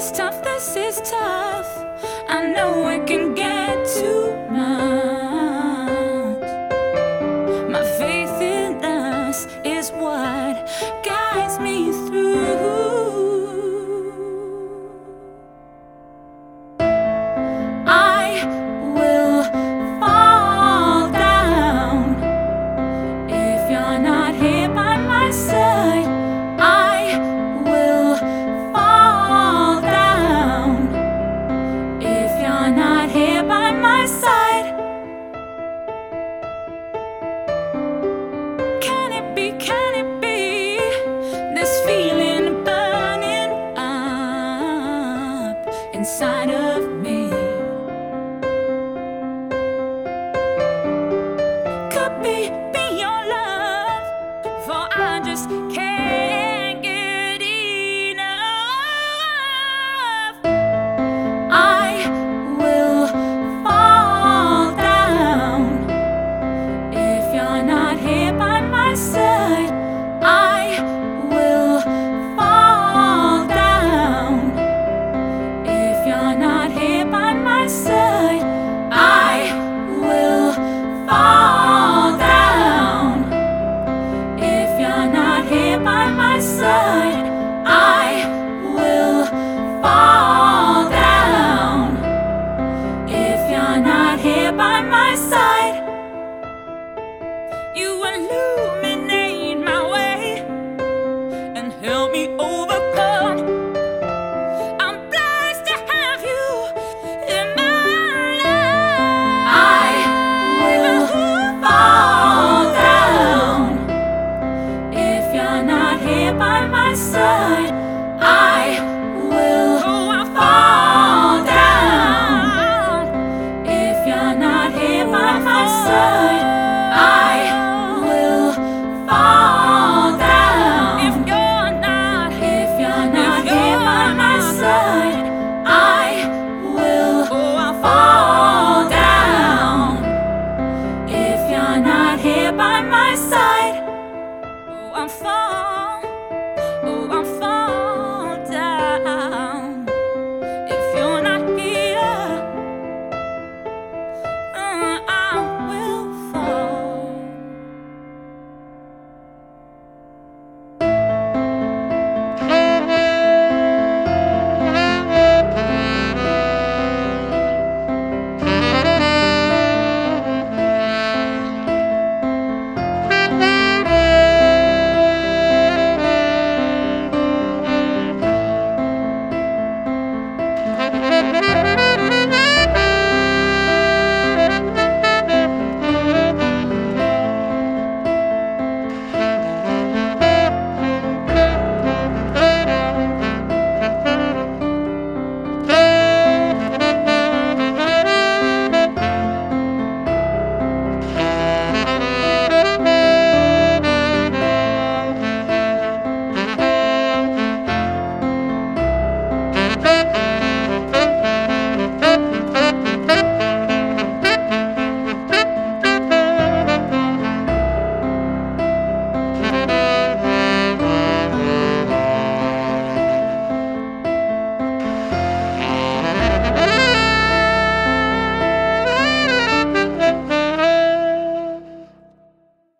is tough, this is tough. I know it can get too much. My faith in us is what guides me through. I will fall down if you're not here by my side. I will fall down if you're not here by my side. Can it be, this feeling burning up inside of me? Could be your love, for I just can't get enough. I will fall down if you're not here by my side. I will fall down if you're not here by my side. I will fall down if you're not here by my side. I will fall down if you're not here by my side. You illuminate my way and help me overcome. I'm blessed to have you in my life. I will fall down if you're not here by my side. I will fall down if you're not here by my side. I will fall down if you're not here by my side. I will fall down if you're not here by my side. Oh, I'm falling.